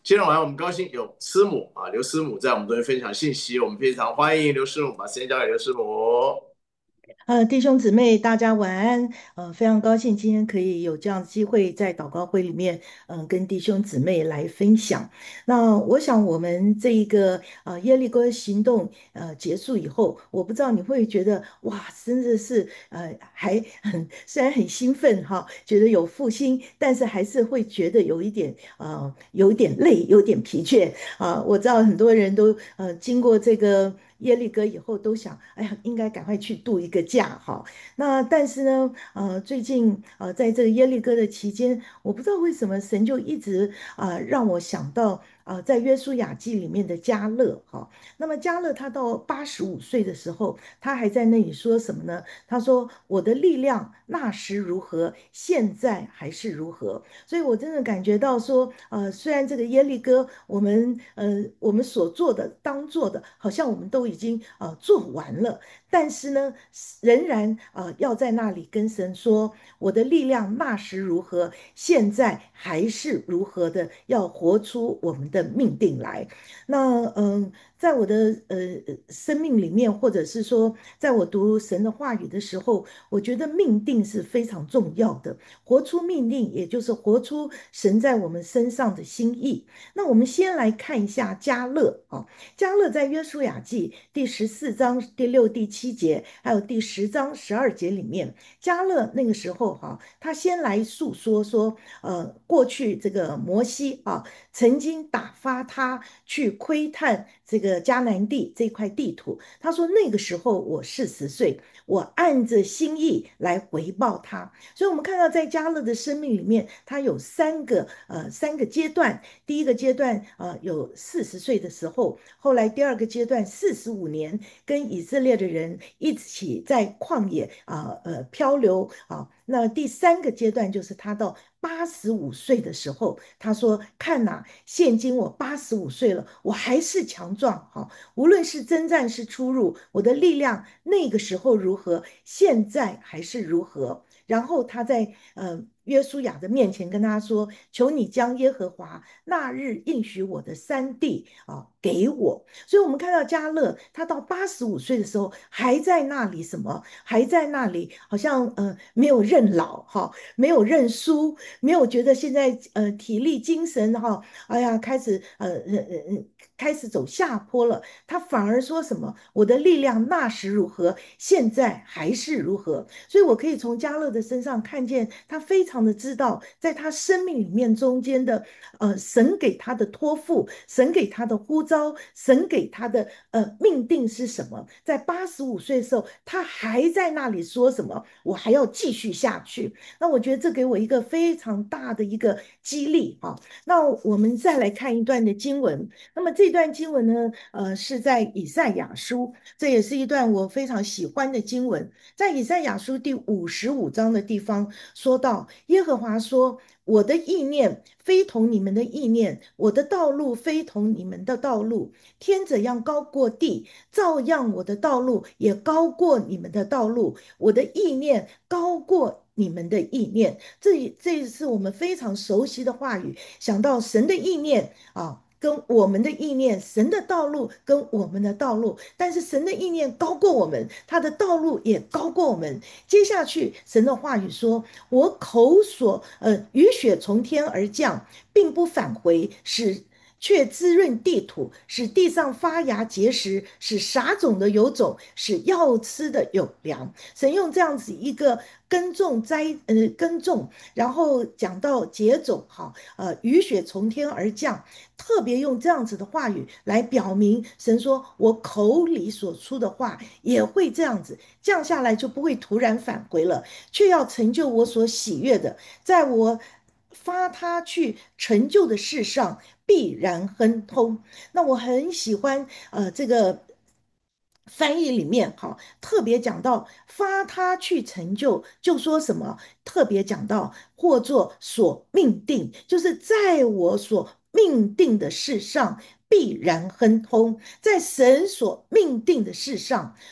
今天晚上我们高兴有师母啊，刘师母在我们这边分享信息，我们非常欢迎刘师母，把时间交给刘师母。 弟兄姊妹，大家晚安。非常高兴今天可以有这样的机会在祷告会里面，跟弟兄姊妹来分享。那我想我们这一个耶利哥行动结束以后，我不知道你会觉得哇，真的是还虽然很兴奋哈，觉得有复兴，但是还是会觉得有一点有一点累，有点疲倦我知道很多人都经过这个耶利哥以后都想，哎呀，应该赶快去度一个假哈。那但是呢，最近在这个耶利哥的期间，我不知道为什么神就一直让我想到在约书亚记里面的迦勒哈。那么迦勒他到85岁的时候，他还在那里说什么呢？他说：“我的力量那时如何，现在还是如何。”所以我真的感觉到说，虽然这个耶利哥，我们所做的、当做的，好像我们都已经做完了，但是呢，仍然要在那里跟神说，我的力量那时如何，现在还是如何的，要活出我们的命定来。那在我的生命里面，或者是说，在我读神的话语的时候，我觉得命定是非常重要的。活出命令，也就是活出神在我们身上的心意。那我们先来看一下加勒啊，加勒在约书亚记第14章第6、第7节，还有第10章12节里面，加勒那个时候他先来诉说说，过去这个摩西曾经打发他去窥探这个迦南地这块地图，他说那个时候我40岁，我按着心意来回报他。所以，我们看到在加勒的生命里面，他有三个阶段。第一个阶段有40岁的时候，后来第二个阶段45年，跟以色列的人一起在旷野漂流那第三个阶段就是他到85岁的时候，他说：“看呐、现今我85岁了，我还是强壮无论是征战是出入，我的力量那个时候如何，现在还是如何。”然后他在约书亚的面前跟他说：“求你将耶和华那日应许我的山地给我。”所以，我们看到加勒他到85岁的时候，还在那里什么？还在那里，好像没有认老没有认输，没有觉得现在体力精神哎呀开始走下坡了。他反而说什么？我的力量那时如何，现在还是如何。所以我可以从加勒的身上看见，他非常的知道，在他生命里面中间的，神给他的托付，神给他的呼召，神给他的命定是什么。在85岁的时候，他还在那里说什么？我还要继续下去。那我觉得这给我一个非常大的一个激励那我们再来看一段的经文。那么这段经文呢，是在以赛亚书，这也是一段我非常喜欢的经文。在以赛亚书第55章的地方说到，耶和华说：“我的意念非同你们的意念，我的道路非同你们的道路。天怎样高过地，照样我的道路也高过你们的道路，我的意念高过你们的意念。”这是我们非常熟悉的话语。想到神的意念跟我们的意念，神的道路跟我们的道路，但是神的意念高过我们，他的道路也高过我们。接下去，神的话语说：“我口所雨雪从天而降，并不返回，却滋润地土，使地上发芽结实，使撒种的有种，使要吃的有粮。”神用这样子一个耕种，然后讲到结种雨雪从天而降，特别用这样子的话语来表明，神说我口里所出的话也会这样子降下来，就不会突然返回了，却要成就我所喜悦的，在我发他去成就的事上必然亨通。那我很喜欢这个翻译里面特别讲到发他去成就，就说什么特别讲到或作所命定，就是在我所命定的事上必然亨通，在神所命定的事上。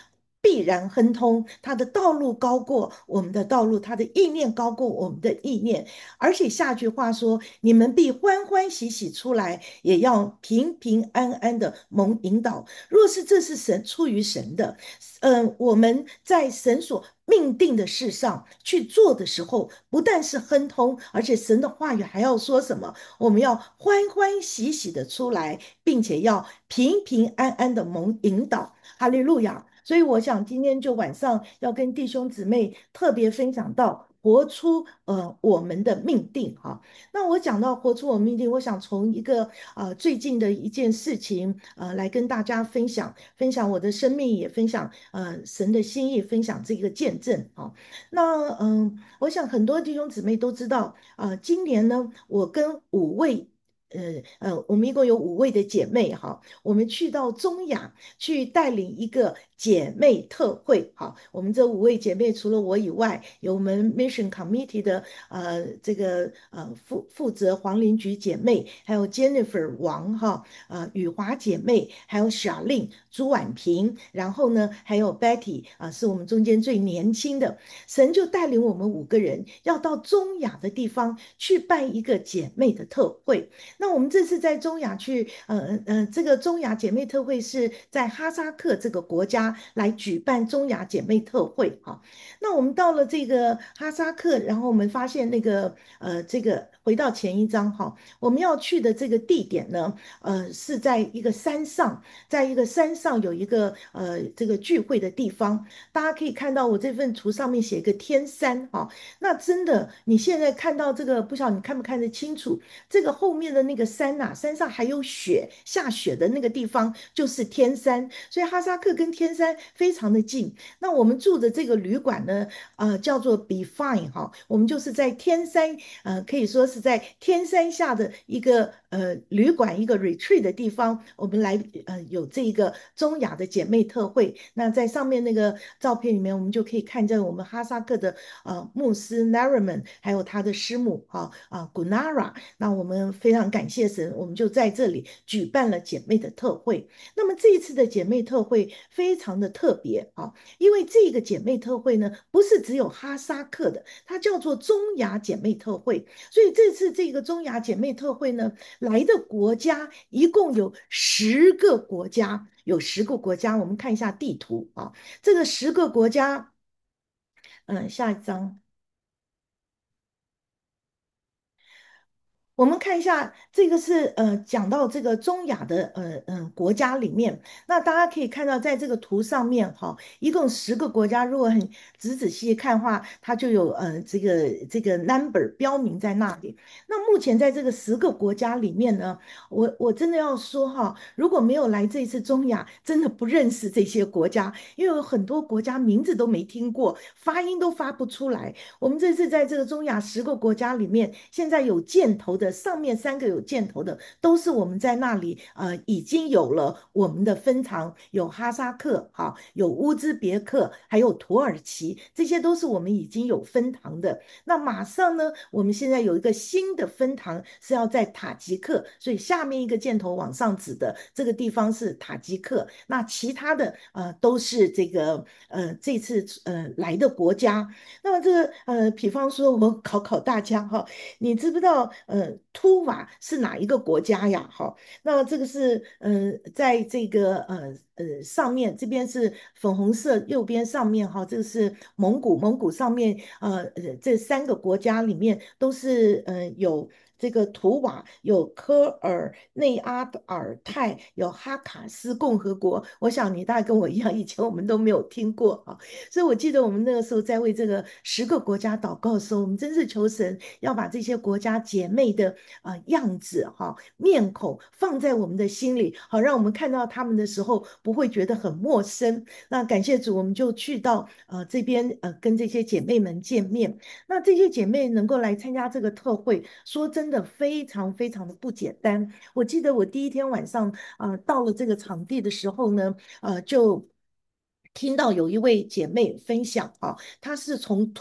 必然亨通，他的道路高过我们的道路，他的意念高过我们的意念。而且下句话说：“你们必欢欢喜喜出来，也要平平安安的蒙引导。”若是这是神出于神的，我们在神所命定的事上去做的时候，不但是亨通，而且神的话语还要说什么？我们要欢欢喜喜的出来，并且要平平安安的蒙引导。哈利路亚！所以我想今天就晚上要跟弟兄姊妹特别分享到活出我们的命定哈。那我讲到活出我们命定，我想从一个最近的一件事情来跟大家分享我的生命，也分享神的心意，分享这个见证啊。那我想很多弟兄姊妹都知道今年呢，我跟五位。我们一共有5位的姐妹哈，我们去到中亚去带领一个姐妹特会哈。我们这5位姐妹除了我以外，有我们 Mission Committee 的这个负责黄灵菊姐妹，还有 Jennifer 王哈雨华姐妹，还有小令朱婉萍，然后呢还有 Betty 是我们中间最年轻的。神就带领我们5个人要到中亚的地方去办一个姐妹的特会。那我们这次在中亚去，这个中亚姐妹特会是在哈萨克这个国家来举办中亚姐妹特会哈。那我们到了这个哈萨克，然后我们发现那个这个回到前一章哈，我们要去的这个地点呢，是在一个山上，在一个山上有一个这个聚会的地方，大家可以看到我这份图上面写一个天山哈。那真的你现在看到这个，不晓得你看不看得清楚？这个后面的那个山呐、山上还有雪，下雪的那个地方就是天山，所以哈萨克跟天山非常的近。那我们住的这个旅馆呢，叫做 Be Fine 哈，我们就是在天山，可以说是在天山下的一个旅馆，一个 retreat 的地方，我们来有这个中亚的姐妹特会。那在上面那个照片里面，我们就可以看见我们哈萨克的牧师 Nariman，还有他的师母Gunara。那我们非常感谢神，我们就在这里举办了姐妹的特会。那么这一次的姐妹特会非常的特别因为这个姐妹特会呢，不是只有哈萨克的，它叫做中亚姐妹特会。所以这次这个中亚姐妹特会呢，来的国家一共有10个国家，有10个国家。我们看一下地图这个10个国家，下一张。我们看一下，这个是讲到这个中亚的国家里面，那大家可以看到，在这个图上面一共10个国家，如果很仔细看的话，它就有这个 number 标明在那里。那目前在这个10个国家里面呢，我真的要说如果没有来这一次中亚，真的不认识这些国家，因为有很多国家名字都没听过，发音都发不出来。我们这次在这个中亚10个国家里面，现在有箭头的，上面3个有箭头的，都是我们在那里已经有了我们的分堂，有哈萨克有乌兹别克，还有土耳其，这些都是我们已经有分堂的。那马上呢，我们现在有一个新的分堂是要在塔吉克，所以下面一个箭头往上指的这个地方是塔吉克，那其他的都是这个这次来的国家。那么这个比方说我考大家你知不知道突瓦是哪一个国家呀？那这个是在这个上面这边是粉红色，右边上面这个是蒙古，蒙古上面这3个国家里面都是有。这个图瓦有科尔内阿尔泰，有哈卡斯共和国。我想你大概跟我一样，以前我们都没有听过所以我记得我们那个时候在为这个10个国家祷告的时候，我们真是求神要把这些国家姐妹的样子面孔放在我们的心里，好让我们看到他们的时候不会觉得很陌生。那感谢主，我们就去到这边跟这些姐妹们见面。那这些姐妹能够来参加这个特会，说真的非常非常的不简单。我记得我第一天晚上到了这个场地的时候呢，就听到有一位姐妹分享啊，她是从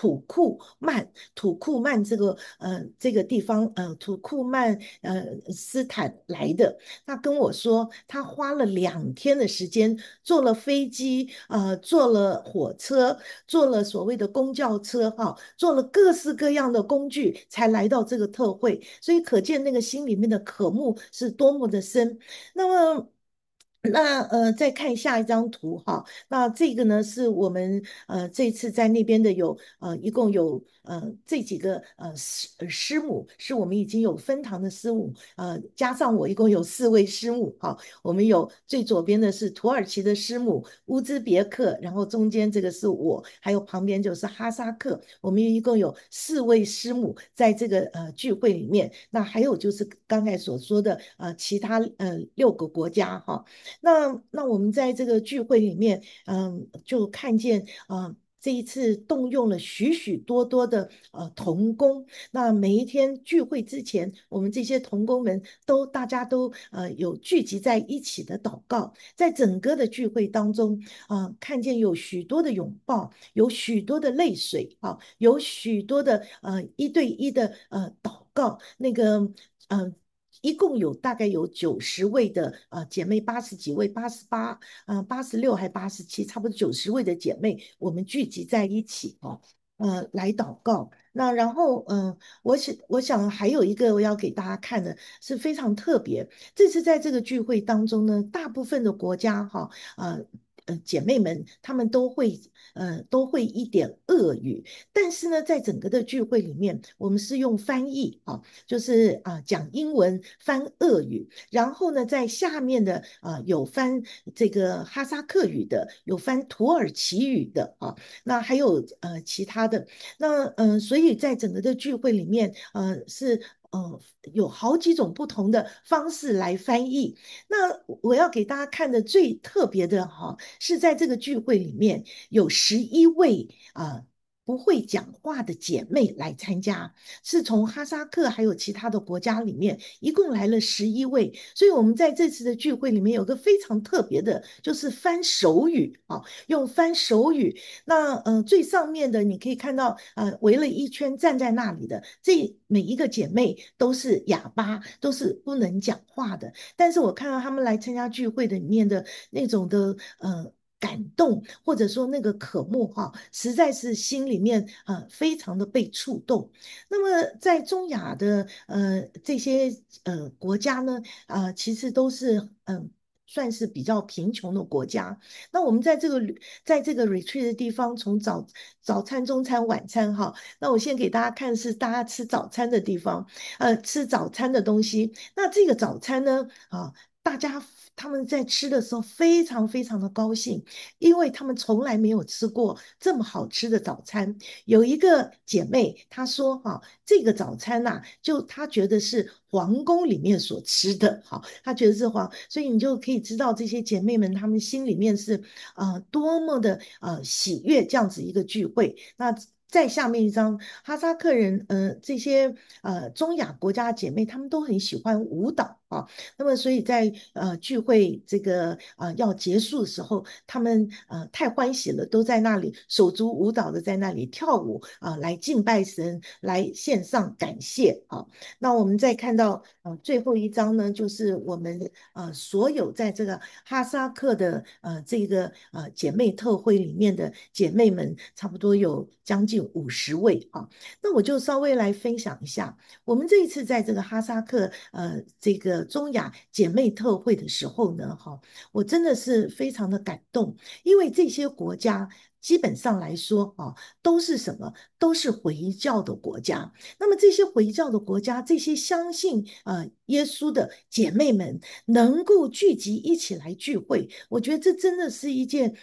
土库曼这个地方土库曼斯坦来的。她跟我说，她花了2天的时间，坐了飞机坐了火车，坐了所谓的公交车坐了各式各样的工具，才来到这个特会。所以可见那个心里面的渴慕是多么的深。那么。再看下一张图哈。那这个呢，是我们这次在那边的一共有这几个师母，是我们已经有分堂的师母，加上我一共有4位师母哈。我们有最左边的是土耳其的师母乌兹别克，然后中间这个是我，还有旁边就是哈萨克。我们一共有4位师母在这个聚会里面。那还有就是刚才所说的其他6个国家哈。那我们在这个聚会里面，就看见这一次动用了许许多多的童工。那每一天聚会之前，我们这些童工们大家都有聚集在一起的祷告。在整个的聚会当中，看见有许多的拥抱，有许多的泪水有许多的1对1的祷告。那个一共有大概有90位的姐妹，80几位，8886还87，差不多90位的姐妹，我们聚集在一起来祷告。那然后我想还有一个我要给大家看的是非常特别。这次在这个聚会当中呢，大部分的国家姐妹们她们都会一点俄语。但是呢，在整个的聚会里面，我们是用翻译就是讲英文翻俄语，然后呢，在下面的有翻这个哈萨克语的，有翻土耳其语的那还有其他的。那所以在整个的聚会里面是。有好几种不同的方式来翻译。那我要给大家看的最特别的是在这个聚会里面有11位不会讲话的姐妹来参加，是从哈萨克还有其他的国家里面，一共来了11位。所以我们在这次的聚会里面有个非常特别的，就是翻手语用翻手语。那最上面的你可以看到围了一圈站在那里的，这每一个姐妹都是哑巴，都是不能讲话的。但是我看到他们来参加聚会的里面的那种的感动，或者说那个渴慕实在是心里面非常的被触动。那么在中亚的这些国家呢，其实都是算是比较贫穷的国家。那我们在这个 retreat 的地方，从早餐、中餐、晚餐那我先给大家看是大家吃早餐的地方，吃早餐的东西。那这个早餐呢，大家他们在吃的时候非常非常的高兴，因为他们从来没有吃过这么好吃的早餐。有一个姐妹她说这个早餐呐、就她觉得是皇宫里面所吃的，她觉得是所以你就可以知道这些姐妹们她们心里面是多么的喜悦这样子一个聚会。那再下面一张，哈萨克人，这些中亚国家的姐妹，她们都很喜欢舞蹈那么，所以在聚会这个要结束的时候，他们太欢喜了，都在那里手足舞蹈的在那里跳舞来敬拜神，来献上感谢那我们再看到最后一张呢，就是我们所有在这个哈萨克的这个姐妹特会里面的姐妹们，差不多有将近50位那我就稍微来分享一下。我们这一次在这个哈萨克这个中亚姐妹特会的时候呢，我真的是非常的感动。因为这些国家基本上来说都是什么？都是回教的国家。那么这些回教的国家，这些相信耶稣的姐妹们能够聚集一起来聚会，我觉得这真的是一件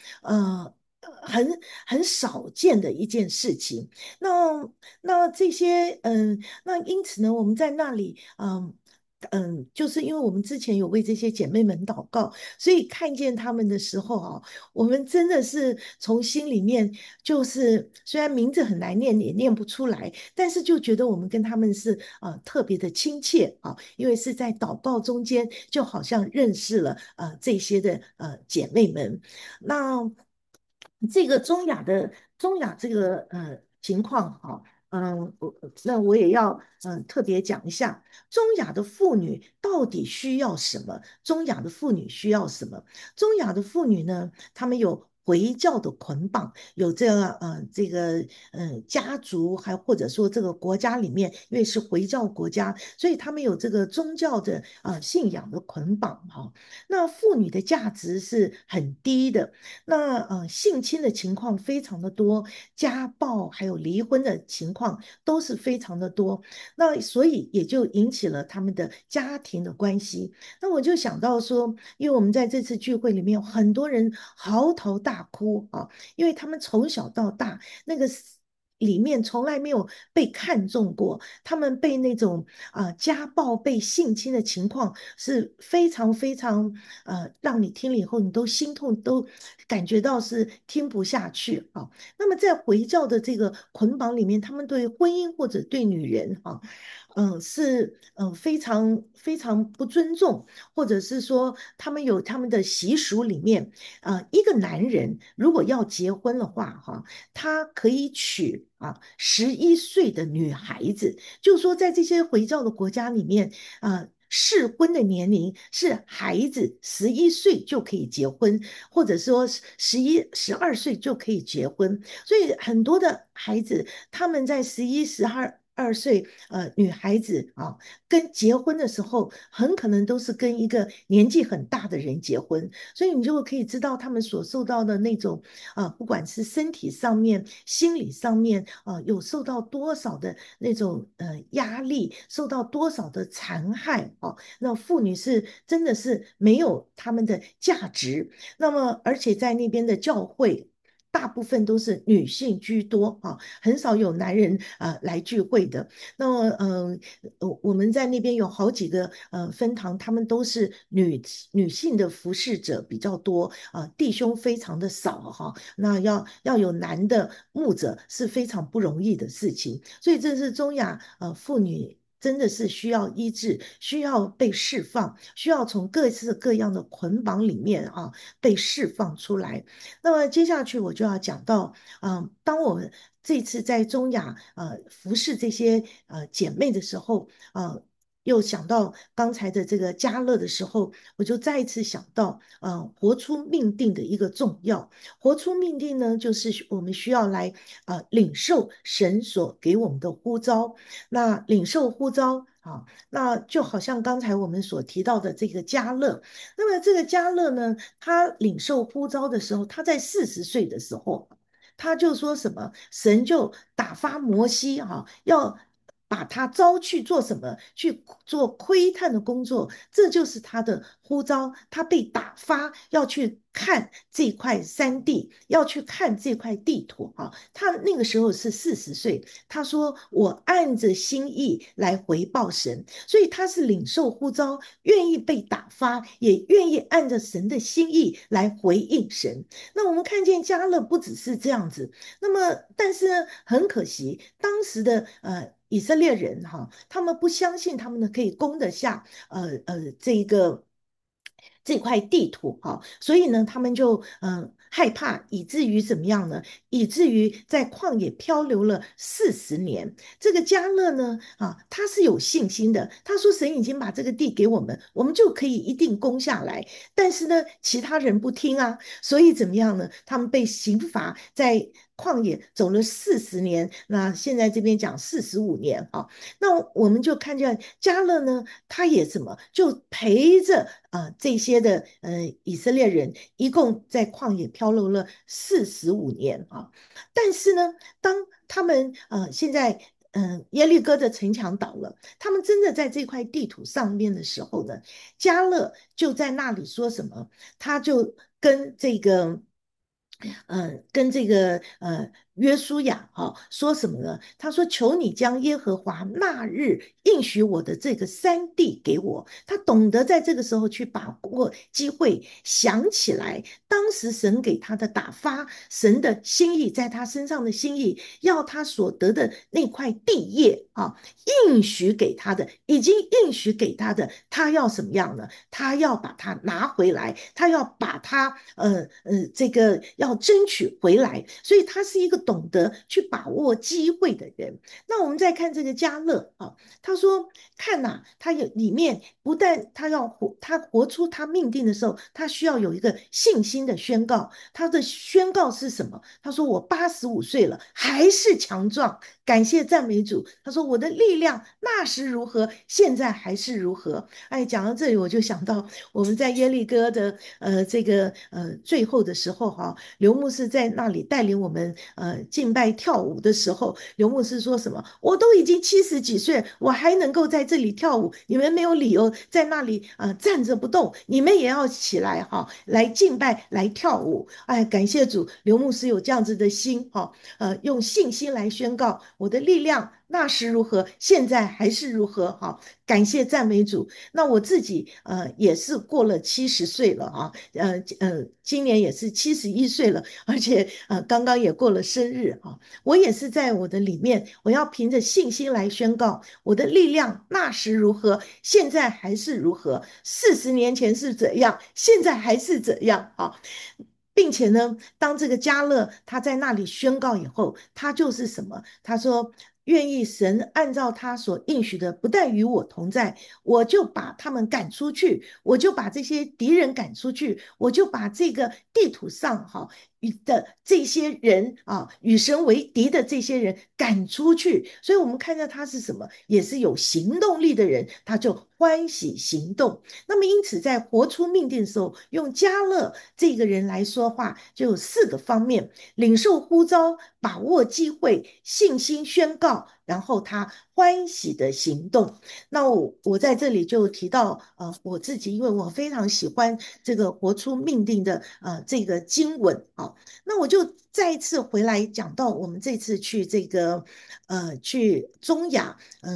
很少见的一件事情。那这些那因此呢，我们在那里就是因为我们之前有为这些姐妹们祷告，所以看见她们的时候我们真的是从心里面就是虽然名字很难念，也念不出来，但是就觉得我们跟她们是特别的亲切因为是在祷告中间，就好像认识了这些的姐妹们。那这个中亚这个情况哈，那我也要特别讲一下，中亚的妇女到底需要什么？中亚的妇女需要什么？中亚的妇女呢，她们有回教的捆绑，有这个家族，还或者说这个国家里面，因为是回教国家，所以他们有这个宗教的信仰的捆绑哈。那妇女的价值是很低的。那性侵的情况非常的多，家暴还有离婚的情况都是非常的多，那所以也就引起了他们的家庭的关系。那我就想到说，因为我们在这次聚会里面有很多人嚎啕大哭啊，因为他们从小到大那个里面从来没有被看重过，他们被那种家暴、被性侵的情况是非常非常让你听了以后你都心痛，都感觉到是听不下去啊。那么在回教的这个捆绑里面，他们对婚姻或者对女人是非常非常不尊重，或者是说他们有他们的习俗里面，一个男人如果要结婚的话，他可以娶11岁的女孩子，就是说在这些回教的国家里面，适婚的年龄是孩子11岁就可以结婚，或者说12岁就可以结婚，所以很多的孩子他们在11、12岁，女孩子跟结婚的时候，很可能都是跟一个年纪很大的人结婚，所以你就可以知道他们所受到的那种不管是身体上面、心理上面有受到多少的那种压力，受到多少的残害那妇女是真的是没有他们的价值。那么，而且在那边的教会。大部分都是女性居多很少有男人来聚会的。那么，我们在那边有好几个分堂，他们都是女性的服侍者比较多弟兄非常的少那要有男的牧者是非常不容易的事情，所以这是中亚妇女。真的是需要医治，需要被释放，需要从各式各样的捆绑里面被释放出来。那么接下去我就要讲到，当我们这次在中亚服侍这些姐妹的时候，又想到刚才的这个加勒的时候，我就再一次想到，活出命定的一个重要。活出命定呢，就是我们需要来领受神所给我们的呼召。那领受呼召那就好像刚才我们所提到的这个加勒，那么这个加勒呢，他领受呼召的时候，他在40岁的时候，他就说什么，神就打发摩西要把他招去做什么？去做窥探的工作，这就是他的呼召。他被打发要去看这块山地，要去看这块地图他那个时候是40岁，他说：“我按着心意来回报神。”所以他是领受呼召，愿意被打发，也愿意按着神的心意来回应神。那我们看见加勒不只是这样子，那么但是呢，很可惜，当时的以色列人他们不相信他们呢可以攻得下这块地图所以呢，他们就害怕，以至于怎么样呢？以至于在旷野漂流了40年。这个加勒呢，他是有信心的。他说：“神已经把这个地给我们，我们就可以一定攻下来。”但是呢，其他人不听啊，所以怎么样呢？他们被刑罚，在旷野走了40年。那现在这边讲45年那我们就看见加勒呢，他也怎么就陪着这些的以色列人，一共在旷野漂流了45年但是呢，当他们现在耶利哥的城墙倒了，他们真的在这块地图上面的时候呢，加勒就在那里说什么？他就跟这个约书亚说什么呢？他说：“求你将耶和华那日应许我的这个山地给我。”他懂得在这个时候去把握机会，想起来当时神给他的打发，神的心意在他身上的心意，要他所得的那块地业应许给他的，已经应许给他的，他要什么样呢？他要把它拿回来，他要把它这个要争取回来，所以他是一个懂得去把握机会的人。那我们再看这个加勒他说看呐、他有里面不但他要活，他活出他命定的时候，他需要有一个信心的宣告。他的宣告是什么？他说我85岁了，还是强壮。感谢赞美主。他说我的力量那时如何，现在还是如何。哎，讲到这里，我就想到我们在耶利哥的这个最后的时候刘牧师在那里带领我们敬拜跳舞的时候，刘牧师说什么？我都已经70几岁，我还能够在这里跳舞，你们没有理由在那里站着不动，你们也要起来来敬拜，来跳舞。哎，感谢主，刘牧师有这样子的心用信心来宣告我的力量。那时如何，现在还是如何感谢赞美主。那我自己也是过了70岁了今年也是71岁了，而且刚刚也过了生日我也是在我的里面，我要凭着信心来宣告我的力量那时如何，现在还是如何。40年前是怎样，现在还是怎样并且呢，当这个加勒他在那里宣告以后，他就是什么？他说：愿意神按照他所应许的，不但与我同在，我就把他们赶出去，我就把这些敌人赶出去，我就把这个地图上的这些人与神为敌的这些人赶出去。所以我们看到他是什么，也是有行动力的人，他就欢喜行动。那么因此，在活出命定的时候，用加勒这个人来说话，就有4个方面：领受呼召、把握机会、信心宣告，然后他欢喜的行动。那我在这里就提到我自己，因为我非常喜欢这个活出命定的这个经文那我就再一次回来讲到我们这次去这个去中亚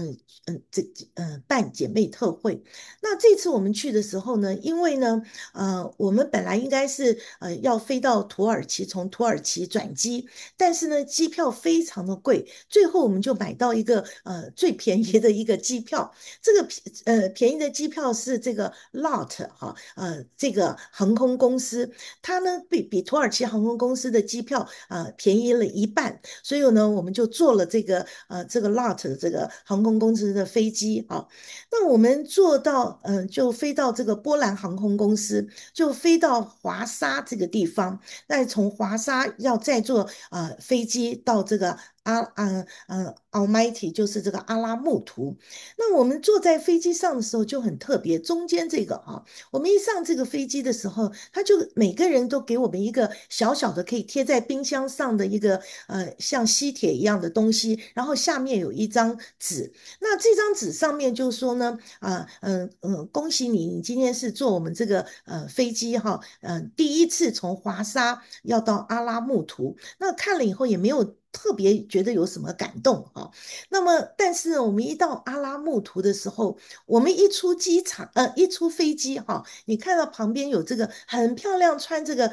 办姐妹特会。那这次我们去的时候呢，因为呢我们本来应该是要飞到土耳其，从土耳其转机，但是呢机票非常的贵，最后我们就买到一个最便宜的一个机票。这个便宜的机票是这个 LOT 这个航空公司，它呢比土耳其航空公司的机票便宜了一半，所以呢我们就坐了这个 LOT 的这个航空公司的飞机那我们坐到就飞到这个波兰航空公司，就飞到华沙这个地方，那从华沙要再坐飞机到这个Almighty 就是这个阿拉木图。那我们坐在飞机上的时候就很特别，中间这个我们一上这个飞机的时候，他就每个人都给我们一个小小的可以贴在冰箱上的一个像吸铁一样的东西，然后下面有一张纸。那这张纸上面就说呢恭喜你，你今天是坐我们这个飞机第一次从华沙要到阿拉木图。那看了以后也没有特别觉得有什么感动那么，但是我们一到阿拉木图的时候，我们一出机场，一出飞机你看到旁边有这个很漂亮穿这个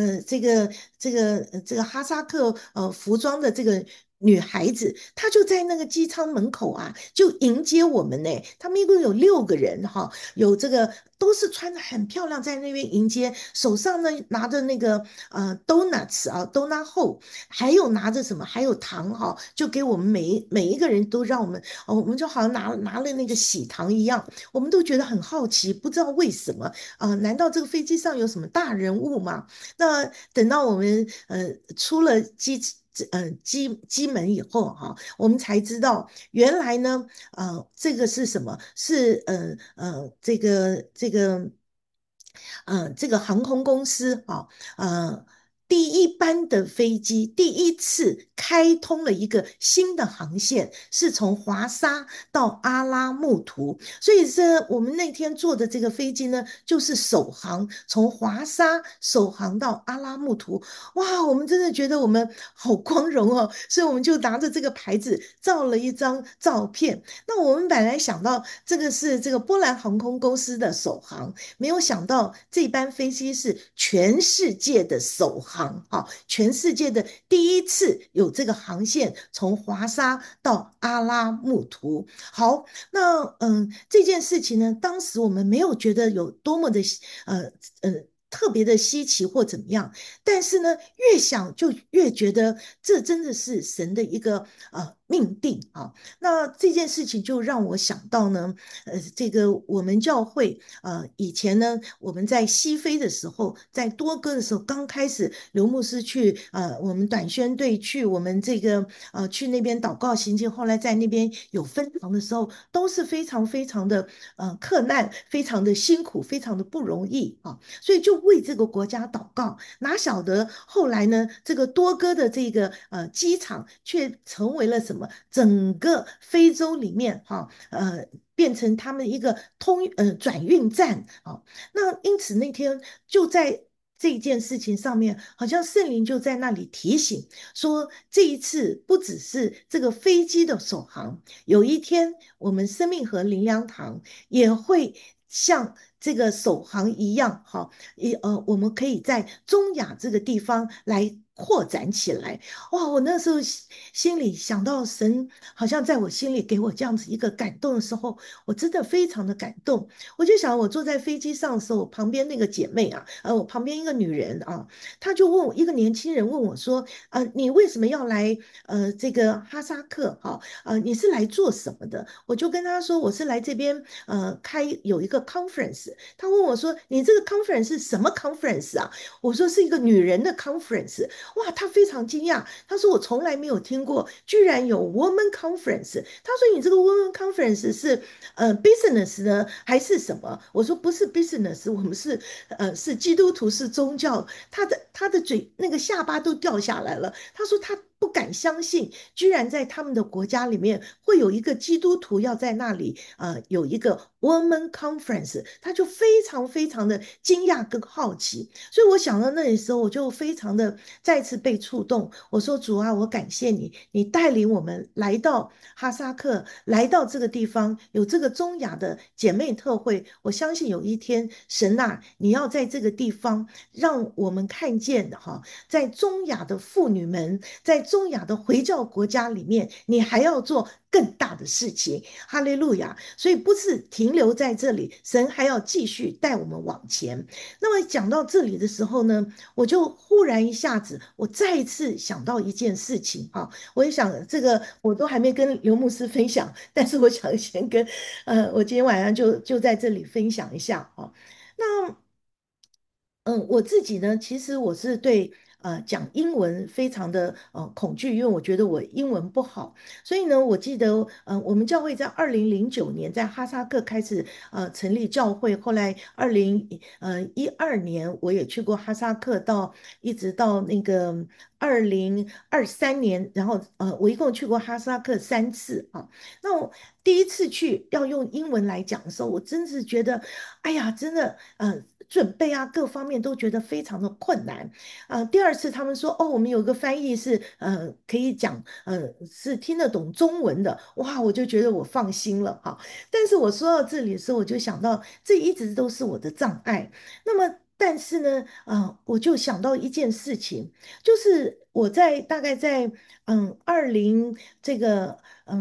这个哈萨克服装的这个女孩子，她就在那个机舱门口就迎接我们呢。他们一共有6个人有这个都是穿的很漂亮，在那边迎接，手上呢拿着那个donuts donut hole，还有拿着什么，还有糖就给我们每一个人都让我们我们就好像拿了那个喜糖一样，我们都觉得很好奇，不知道为什么难道这个飞机上有什么大人物吗？那等到我们出了机门以后我们才知道原来呢这个是什么？是这个航空公司第一班的飞机第一次开通了一个新的航线，是从华沙到阿拉木图。所以我们那天坐的这个飞机呢，就是首航，从华沙首航到阿拉木图。哇，我们真的觉得我们好光荣哦，所以我们就拿着这个牌子照了一张照片。那我们本来想到这个是这个波兰航空公司的首航，没有想到这班飞机是全世界的首航啊，全世界的第一次有这个航线从华沙到阿拉木图。好，那这件事情呢，当时我们没有觉得有多么的呃呃。特别的稀奇或怎么样，但是呢，越想就越觉得这真的是神的一个命定啊。那这件事情就让我想到呢，这个我们教会以前呢，我们在西非的时候，在多哥的时候，刚开始刘牧师去我们短宣队去我们这个去那边祷告行进，后来在那边有分堂的时候，都是非常非常的克难，非常的辛苦，非常的不容易啊，所以就为这个国家祷告。哪晓得后来呢，这个多哥的这个机场却成为了什么？整个非洲里面哈变成他们一个转运站啊。那因此那天就在这件事情上面，好像圣灵就在那里提醒说，这一次不只是这个飞机的首航，有一天我们生命和灵粮堂也会像这个首航一样，哈，我们可以在中亚这个地方来扩展起来。哇，我那时候心里想到神好像在我心里给我这样子一个感动的时候，我真的非常的感动。我就想，我坐在飞机上的时候，我旁边那个姐妹啊，我旁边一个女人啊，她就问我，一个年轻人问我说，你为什么要来这个哈萨克？哈、你是来做什么的？我就跟她说，我是来这边有一个 conference。她问我说，你这个 conference 是什么 conference 啊？我说是一个女人的 conference。哇，她非常惊讶，她说我从来没有听过，居然有 woman conference。她说你这个 woman conference 是business 呢还是什么？我说不是 business，我们是基督徒是宗教。她的嘴那个下巴都掉下来了。她说她不敢相信，居然在他们的国家里面会有一个基督徒要在那里有一个 woman conference，他就非常非常的惊讶跟好奇。所以我想到那里的时候，我就非常的再次被触动。我说主啊，我感谢你，你带领我们来到哈萨克，来到这个地方，有这个中亚的姐妹特会。我相信有一天，神啊，你要在这个地方让我们看见哈，在中亚的妇女们，在中亚的回教国家里面，你还要做更大的事情。哈利路亚！所以不是停留在这里，神还要继续带我们往前。那么讲到这里的时候呢，我就忽然一下子，我再一次想到一件事情啊，我也想这个我都还没跟刘牧师分享，但是我想先跟我今天晚上就在这里分享一下啊。那我自己呢，其实我是对讲英文非常的恐惧，因为我觉得我英文不好，所以呢，我记得我们教会在2009年在哈萨克开始成立教会，后来2012年我也去过哈萨克，一直到那个2023年，然后我一共去过哈萨克3次啊。那我第一次去要用英文来讲的时候，我真是觉得，哎呀，真的准备啊，各方面都觉得非常的困难。第二次他们说，哦，我们有个翻译是可以讲，是听得懂中文的，哇，我就觉得我放心了哈。但是我说到这里的时候，我就想到这一直都是我的障碍。那么，但是呢，我就想到一件事情，就是我大概在二零这个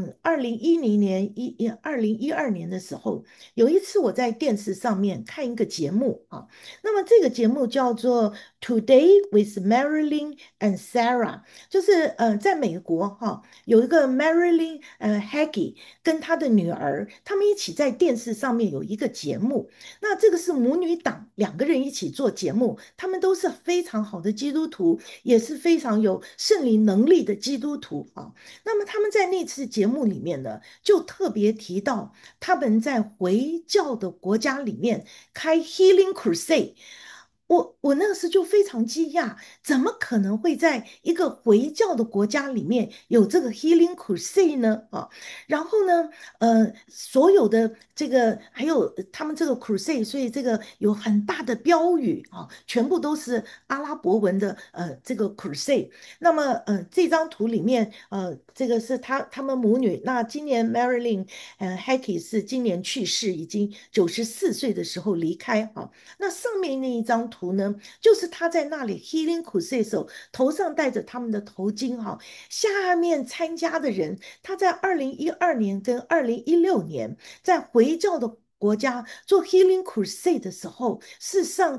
2010年2012年的时候，有一次我在电视上面看一个节目啊，那么这个节目叫做《Today with Marilyn and Sarah》，就是在美国哈、有一个 Marilyn Haggey 跟她的女儿，他们一起在电视上面有一个节目。那这个是母女档2个人一起做节目，他们都是非常好的基督徒，也是非常有圣灵能力的基督徒啊。那么他们在那次节目里面呢，就特别提到他们在回教的国家里面开 Healing Crusade。 我那个时就非常惊讶，怎么可能会在一个回教的国家里面有这个 Healing Crusade 呢？啊，然后呢，所有的这个还有他们这个 Crusade，所以这个有很大的标语啊，全部都是阿拉伯文的这个 Crusade。那么这张图里面这个是他们母女。那今年 Marilyn Hackey 是今年去世，已经94岁的时候离开啊。那上面那一张图呢，就是他在那里 Healing Crusade 的时候，头上戴着他们的头巾哈，下面参加的人，他在2012年跟2016年在回教的国家做 Healing Crusade 的时候，是上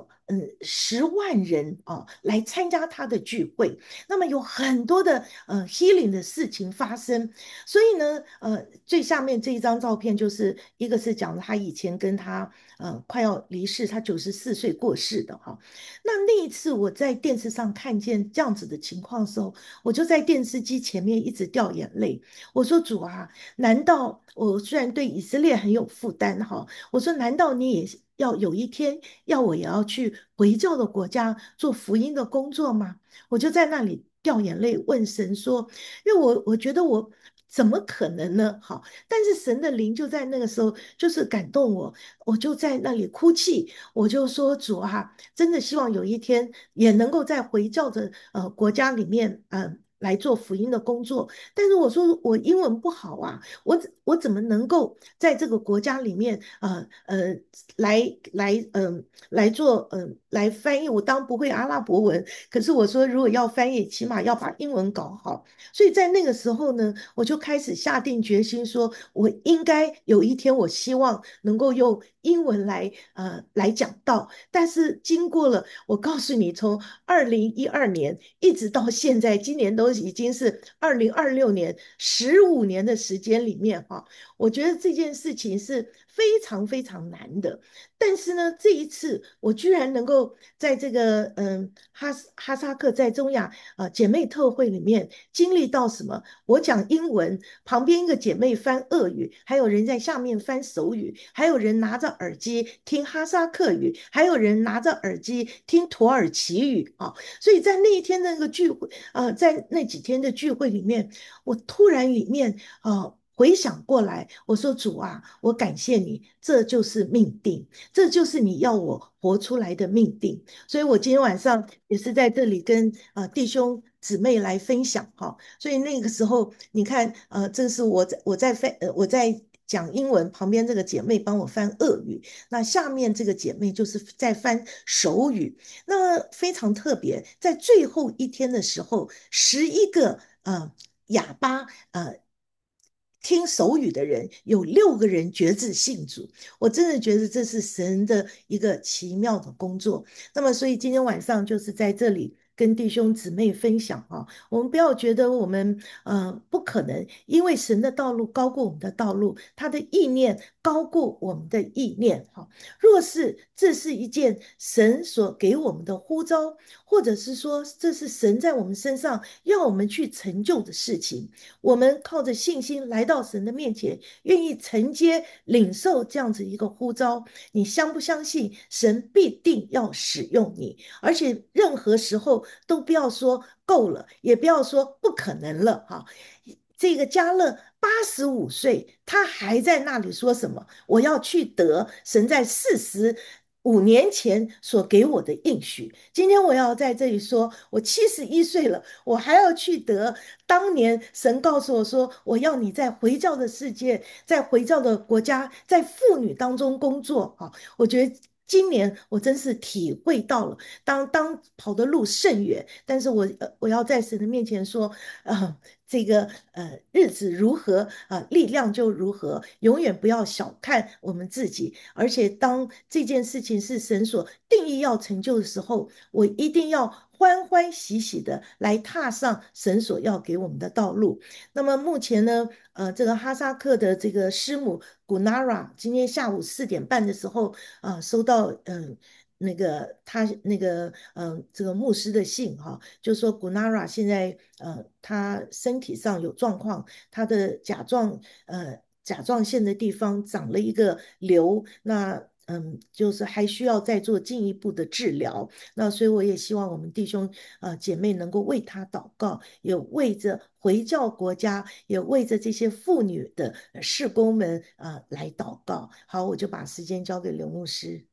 10万人来参加他的聚会，那么有很多的healing 的事情发生，所以呢最下面这一张照片就是一个是讲他以前跟他快要离世，他94岁过世的哈。那一次我在电视上看见这样子的情况的时候，我就在电视机前面一直掉眼泪。我说主啊，难道我虽然对以色列很有负担哈，我说难道你也要有一天要我也要去回教的国家做福音的工作吗？我就在那里掉眼泪问神说，因为我觉得我怎么可能呢？好，但是神的灵就在那个时候就是感动我，我就在那里哭泣，我就说主啊，真的希望有一天也能够在回教的国家里面，来做福音的工作。但是我说我英文不好啊，我怎么能够在这个国家里面，来做来翻译？我当然不会阿拉伯文，可是我说如果要翻译，起码要把英文搞好。所以在那个时候呢，我就开始下定决心说，我应该有一天，我希望能够用英文来讲道。但是经过了，我告诉你，从2012年一直到现在，今年都已经是2026年，15年的时间里面哈，我觉得这件事情是非常非常难的。但是呢，这一次我居然能够在这个哈萨克在中亚姐妹特会里面经历到什么？我讲英文，旁边一个姐妹翻俄语，还有人在下面翻手语，还有人拿着耳机听哈萨克语，还有人拿着耳机听土耳其语啊。所以在那一天的那个聚会在那几天的聚会里面，我突然里面回想过来，我说主啊，我感谢你，这就是命定，这就是你要我活出来的命定。所以我今天晚上也是在这里跟弟兄姊妹来分享哈。所以那个时候你看这是我在讲英文，旁边这个姐妹帮我翻俄语，那下面这个姐妹就是在翻手语，那非常特别。在最后一天的时候，11个哑巴听手语的人有6个人决志信主，我真的觉得这是神的一个奇妙的工作。那么，所以今天晚上就是在这里跟弟兄姊妹分享啊，我们不要觉得我们不可能，因为神的道路高过我们的道路，他的意念高过我们的意念哈。若是这是一件神所给我们的呼召，或者是说这是神在我们身上要我们去成就的事情，我们靠着信心来到神的面前，愿意承接领受这样子一个呼召，你相不相信神必定要使用你？而且任何时候都不要说够了，也不要说不可能了哈。这个加勒85岁，他还在那里说什么？我要去得神在45年前所给我的应许。今天我要在这里说，我71岁了，我还要去得当年神告诉我说，我要你在回教的世界，在回教的国家，在妇女当中工作啊！我觉得。今年我真是体会到了，当跑的路甚远，但是我要在神的面前说，这个日子如何力量就如何，永远不要小看我们自己。而且当这件事情是神所定义要成就的时候，我一定要欢欢喜喜的来踏上神所要给我们的道路。那么目前呢，这个哈萨克的这个师母 Gunara 今天下午4点半的时候收到那个他那个这个牧师的信哈，就说 Gunara 现在他身体上有状况，他的甲状腺的地方长了一个瘤，那就是还需要再做进一步的治疗。那所以我也希望我们弟兄姐妹能够为他祷告，也为着回教国家，也为着这些妇女的事工们来祷告。好，我就把时间交给刘牧师。